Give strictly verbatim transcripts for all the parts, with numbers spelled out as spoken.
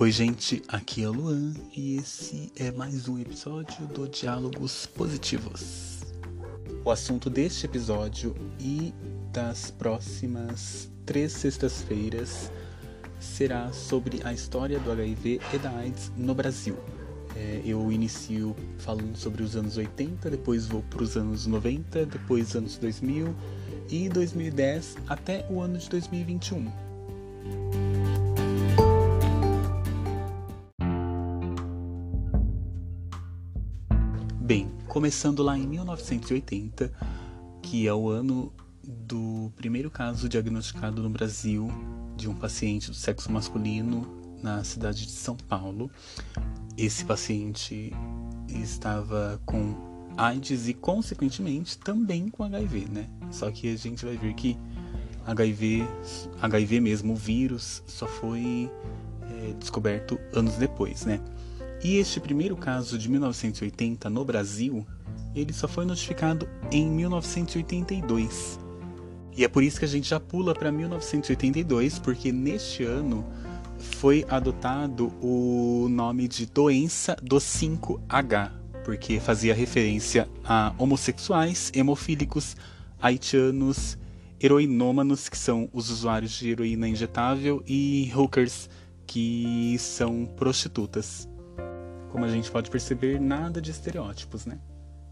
Oi gente, aqui é o Luan e esse é mais um episódio do Diálogos Positivos. O assunto deste episódio e das próximas três sextas-feiras será sobre a história do H I V e da AIDS no Brasil. É, eu inicio falando sobre os anos oitenta, depois vou para os anos noventa, depois anos dois mil e dois mil e dez até o ano de dois mil e vinte e um. Bem, começando lá em mil novecentos e oitenta, que é o ano do primeiro caso diagnosticado no Brasil de um paciente do sexo masculino na cidade de São Paulo. Esse paciente estava com AIDS e, consequentemente, também com H I V, né? Só que a gente vai ver que H I V, H I V mesmo, o vírus, só foi é, descoberto anos depois, né? E este primeiro caso de mil novecentos e oitenta no Brasil, ele só foi notificado em mil novecentos e oitenta e dois. E é por isso que a gente já pula para mil novecentos e oitenta e dois, porque neste ano foi adotado o nome de doença do cinco H, porque fazia referência a homossexuais, hemofílicos, haitianos, heroinômanos, que são os usuários de heroína injetável, e hookers, que são prostitutas. Como a gente pode perceber, nada de estereótipos, né?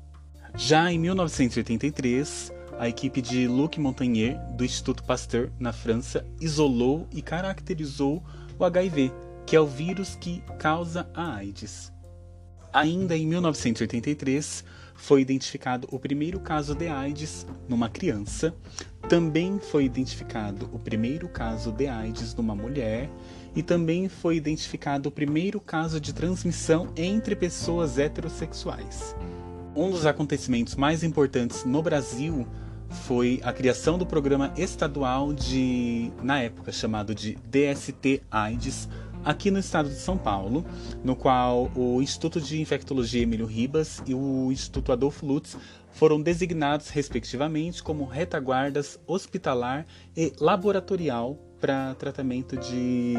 Já em mil novecentos e oitenta e três, a equipe de Luc Montagnier, do Instituto Pasteur, na França, isolou e caracterizou o H I V, que é o vírus que causa a AIDS. Ainda em mil novecentos e oitenta e três, foi identificado o primeiro caso de AIDS numa criança. Também foi identificado o primeiro caso de AIDS numa mulher. E também foi identificado o primeiro caso de transmissão entre pessoas heterossexuais. Um dos acontecimentos mais importantes no Brasil foi a criação do programa estadual de, na época, chamado de D S T AIDS, aqui no estado de São Paulo, no qual o Instituto de Infectologia Emílio Ribas e o Instituto Adolfo Lutz foram designados, respectivamente, como retaguardas hospitalar e laboratorial para tratamento de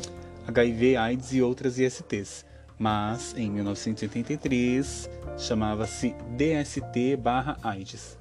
H I V, AIDS e outras I S Ts. Mas, em mil novecentos e oitenta e três, chamava-se D S T barra AIDS.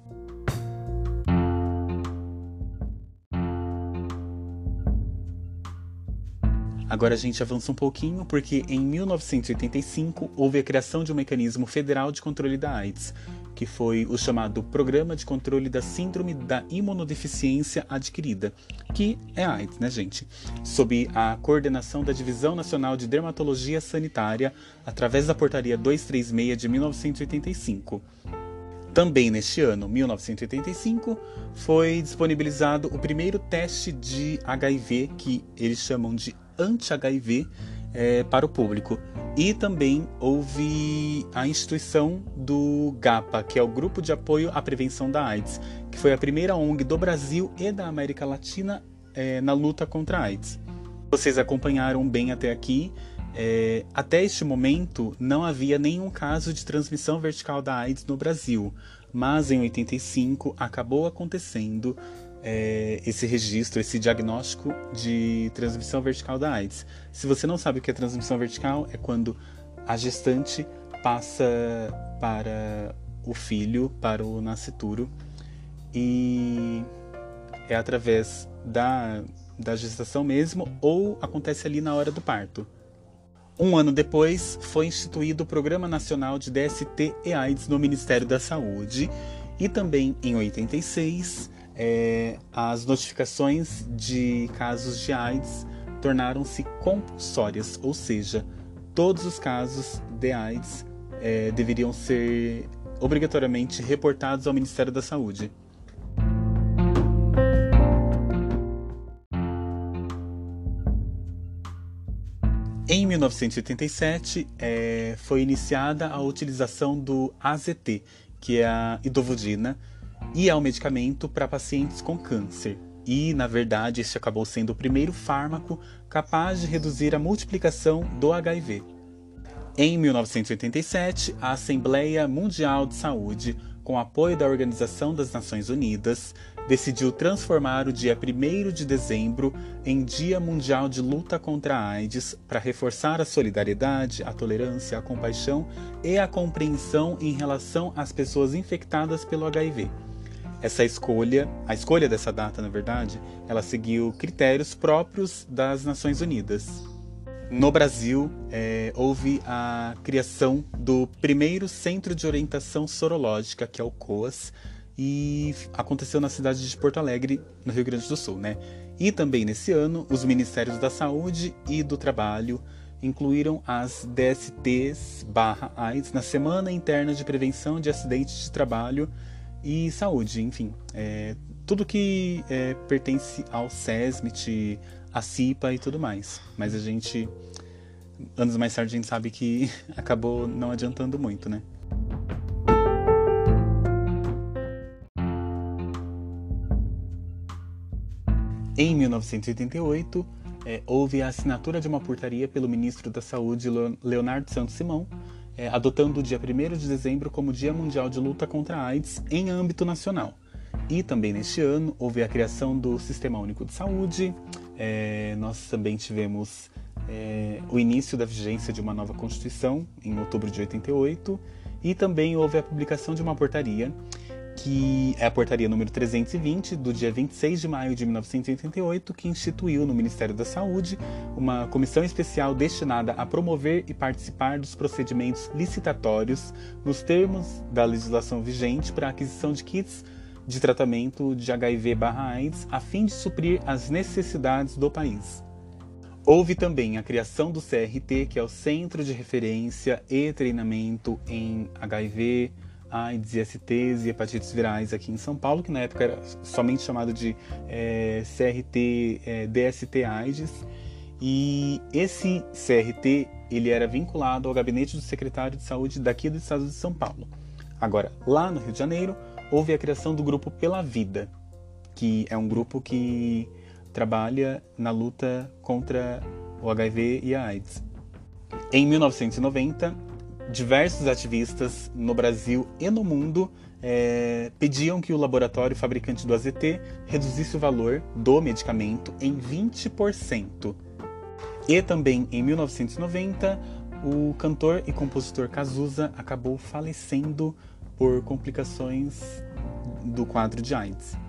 Agora a gente avança um pouquinho, porque em mil novecentos e oitenta e cinco houve a criação de um mecanismo federal de controle da AIDS, que foi o chamado Programa de Controle da Síndrome da Imunodeficiência Adquirida, que é a AIDS, né, gente? Sob a coordenação da Divisão Nacional de Dermatologia Sanitária, através da Portaria duzentos e trinta e seis de mil novecentos e oitenta e cinco. Também neste ano, mil novecentos e oitenta e cinco, foi disponibilizado o primeiro teste de H I V, que eles chamam de anti-H I V, é, para o público. E também houve a instituição do GAPA, que é o Grupo de Apoio à Prevenção da AIDS, que foi a primeira O N G do Brasil e da América Latina é, na luta contra a AIDS. Vocês acompanharam bem até aqui. É, até este momento não havia nenhum caso de transmissão vertical da AIDS no Brasil, mas em oitenta e cinco acabou acontecendo é, esse registro, esse diagnóstico de transmissão vertical da AIDS. Se você não sabe o que é transmissão vertical, é quando a gestante passa para o filho, para o nascituro, e é através da, da gestação mesmo, ou acontece ali na hora do parto. Um ano depois, foi instituído o Programa Nacional de D S T e AIDS no Ministério da Saúde. E também, em oitenta e seis, é, as notificações de casos de AIDS tornaram-se compulsórias, ou seja, todos os casos de AIDS é, deveriam ser obrigatoriamente reportados ao Ministério da Saúde. Em mil novecentos e oitenta e sete, é, foi iniciada a utilização do A Z T, que é a idovudina, e é um medicamento para pacientes com câncer. E, na verdade, este acabou sendo o primeiro fármaco capaz de reduzir a multiplicação do H I V. Em mil novecentos e oitenta e sete, a Assembleia Mundial de Saúde, com apoio da Organização das Nações Unidas, decidiu transformar o dia primeiro de dezembro em Dia Mundial de Luta contra a AIDS para reforçar a solidariedade, a tolerância, a compaixão e a compreensão em relação às pessoas infectadas pelo H I V. Essa escolha, a escolha dessa data, na verdade, ela seguiu critérios próprios das Nações Unidas. No Brasil, é, houve a criação do primeiro Centro de Orientação Sorológica, que é o COAS, e aconteceu na cidade de Porto Alegre, no Rio Grande do Sul, né? E também nesse ano, os Ministérios da Saúde e do Trabalho incluíram as D S Ts barra AIDS na Semana Interna de Prevenção de Acidentes de Trabalho e Saúde, enfim, é, tudo que é, pertence ao SESMIT, a CIPA e tudo mais. Mas a gente, anos mais tarde, a gente sabe que acabou não adiantando muito, né? Em mil novecentos e oitenta e oito, é, houve a assinatura de uma portaria pelo ministro da Saúde, Leonardo Santos Simão, é, adotando o dia primeiro de dezembro como Dia Mundial de Luta contra a AIDS em âmbito nacional. E também neste ano houve a criação do Sistema Único de Saúde, é, nós também tivemos é, o início da vigência de uma nova Constituição em outubro de oitenta e oito, e também houve a publicação de uma portaria, que é a portaria número trezentos e vinte, do dia vinte e seis de maio de mil novecentos e oitenta e oito, que instituiu no Ministério da Saúde uma comissão especial destinada a promover e participar dos procedimentos licitatórios nos termos da legislação vigente para a aquisição de kits de tratamento de H I V barra AIDS, a fim de suprir as necessidades do país. Houve também a criação do C R T, que é o Centro de Referência e Treinamento em H I V, AIDS, I S Ts e hepatites virais aqui em São Paulo, que na época era somente chamado de é, C R T é, D S T AIDS. E esse C R T ele era vinculado ao gabinete do secretário de saúde daqui do estado de São Paulo. Agora, lá no Rio de Janeiro, houve a criação do grupo Pela Vida, que é um grupo que trabalha na luta contra o H I V e a AIDS. Em mil novecentos e noventa, diversos ativistas no Brasil e no mundo é, pediam que o laboratório fabricante do A Z T reduzisse o valor do medicamento em vinte por cento. E também em mil novecentos e noventa, o cantor e compositor Cazuza acabou falecendo por complicações do quadro de AIDS.